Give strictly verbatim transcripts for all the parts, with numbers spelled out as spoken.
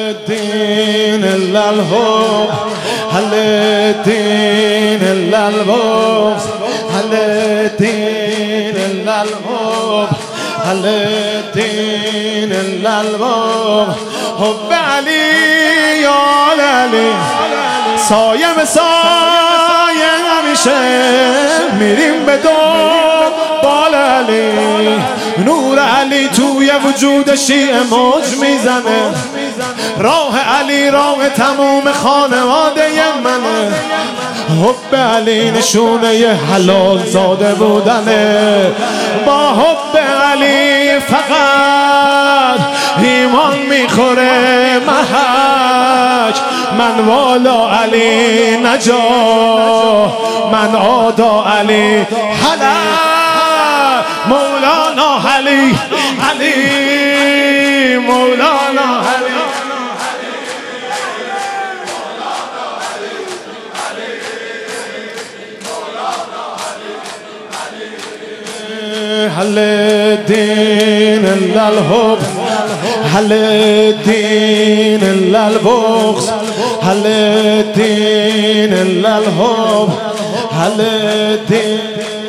الدين إلا الحب، هل الدين إلا البغض، هل الدين إلا الحب، هل الدين إلا البغض. حب علی یا علی، سایه به سایه همیشه میریم به دنبال علی. نور علی توی وجود شیعه موج میزنه، راه علی راه تموم خانواده منه. حب علی نشونه ی حلال زاده بودنه، با حب علی فقط ایمان میخوره محک. من والا علی نجا، من آدا علی حلا. مولانا علی علی مولانا علی هل الدين إلا الحب، هل الدين إلا البغض، هل الدين إلا الحب، هل الدين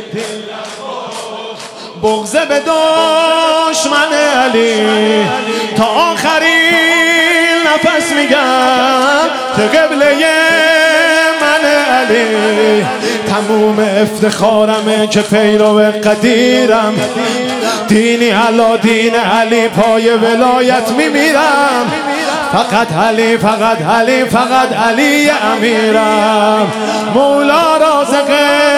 بغض به دشمن علی. تا آخرین نفس میگم که قبله من علی. تموم افتخارمه که پیرو قدیرم، دینی علا دین علی پای ولایت میمیرم. فقط علی فقط علی فقط علی امیرم. مولا رازق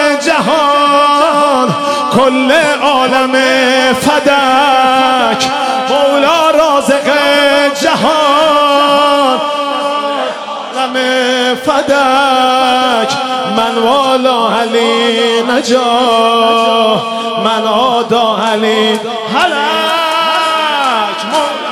جهان کل عالم فدک، مولا رازق جهان عالم فدک. من والا علی نجا، من آدا علی هلک.